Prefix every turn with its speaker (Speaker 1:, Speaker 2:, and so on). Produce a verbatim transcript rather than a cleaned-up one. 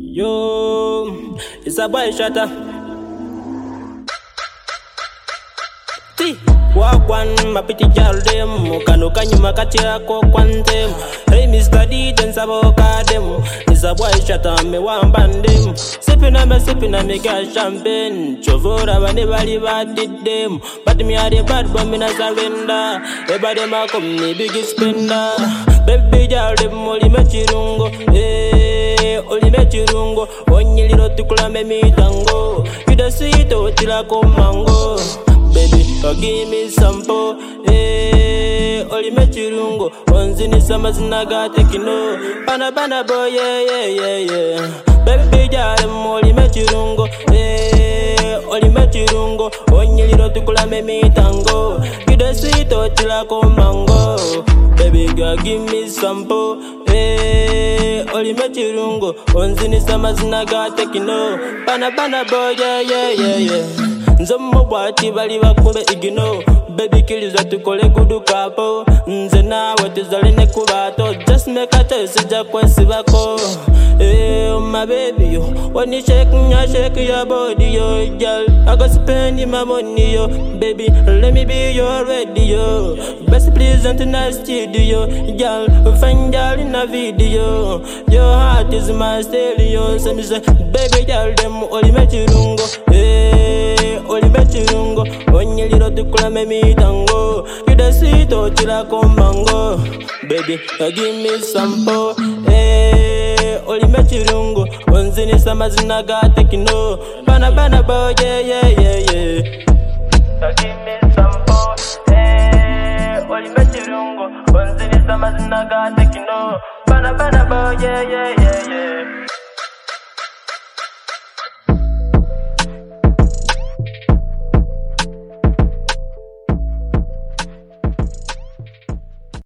Speaker 1: Yo, it's a boy shatter. T, walk one, my pretty girl dem. Kano kanyuma kati yako kwantem. Hey Mister D, dance aboka dem. It's a boy shatter, me one bandem. Sipping on me, sipping on me gas champagne. Chovora bane bali did them. But me a the bad boy, me na surrender. Everybody ma come me biggest spender. Baby girl dem only me chirungo. Hey, only me chirungo. Onye liro tukula me mi tango. You the sweet oh tila mango. Baby, oh, give me some po. Eh, only me chirungo. Onzini sama zinaga tekino. Bana bana boy, yeah yeah yeah yeah. Baby, girl, only me chirungo. Eh, only me chirungo. Onye liro tukula me mi tango. You the sweet oh tila mango. Baby girl, give me some po. Eh, only me chirungo. Onzini sama zinaga tekino. Bana bana boy, yeah yeah yeah yeah. Nzomo bwati bali bakumbe igino. Baby kiliza tukole kudu kapo. Nze nawe tuzale ne kubato. Just make a choice sija kwensi bako. Eh, oh my baby yo. When you shake me, I shake your body yo. Girl, I got spend my money yo. Baby, let me be your radio. Best please and tonight studio. Girl, find girl in a video. Your heart is my stereo. So me say, baby girl, them only me chirungo. Eh, only me chirungo. Onye liro tukula me mi tango. You the sweet oh chila mango. Baby, give me some po. Eh, only me chirungo. Onzini sama zinaga tekino. Bana bana boy, yeah yeah yeah yeah. Give me some po. Eh, only me chirungo. Onzini sama zinaga tekino. Bana bana boy, yeah yeah yeah yeah.